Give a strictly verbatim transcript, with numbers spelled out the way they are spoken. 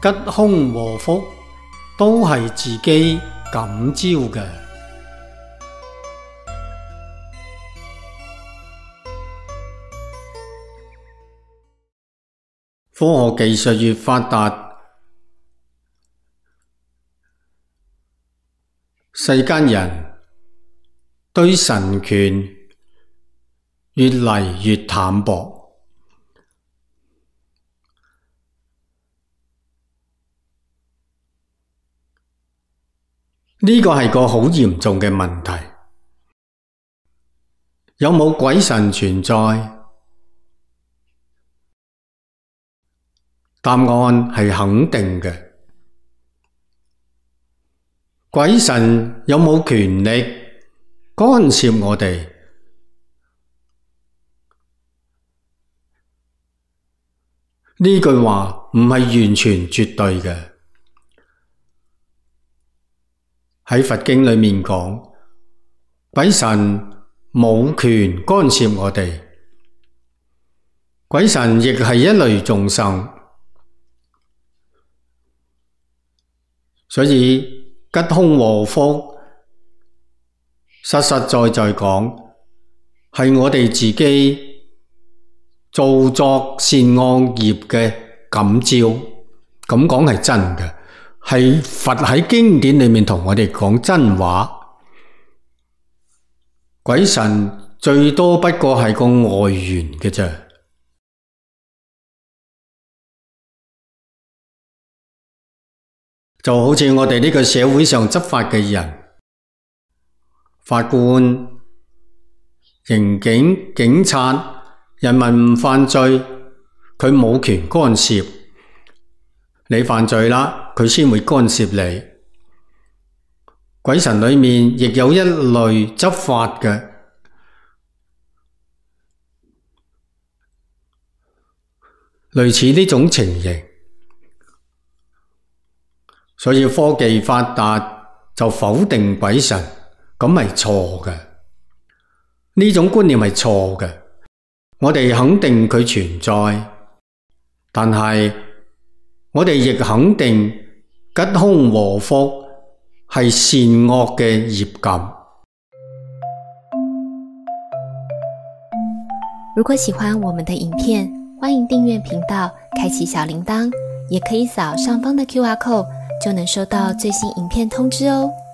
吉凶禍福都係自己感召嘅。科學技術越發達，世間人對神權越嚟越淡薄。呢個係個好嚴重嘅問題。有冇鬼神存在？答案係肯定嘅。鬼神有冇權力干涉我哋？呢句話唔係完全絕對嘅。喺佛經裏面講，鬼神冇權干涉我哋，鬼神亦係一類眾生，所以吉凶禍福實實在在講係我哋自己造作善惡業嘅感召，咁講係真嘅。係佛喺經典裏面同我哋講真話，鬼神最多不過係個外緣嘅啫。就好似我哋呢個社會上執法嘅人，法官、刑警、警察，人民唔犯罪，佢冇權干涉。你犯罪啦，佢先會干涉你。鬼神裏面亦有一類執法嘅，類似呢種情形。所以科技發達就否定鬼神，咁係錯嘅。呢種觀念係錯嘅。我哋肯定佢存在，但係我哋亦肯定吉凶禍福係善惡嘅業感。 如果喜歡我們的影片，歡迎訂閱頻道，開啟小鈴鐺，也可以掃上方的 Q R code，就能收到最新影片通知哦。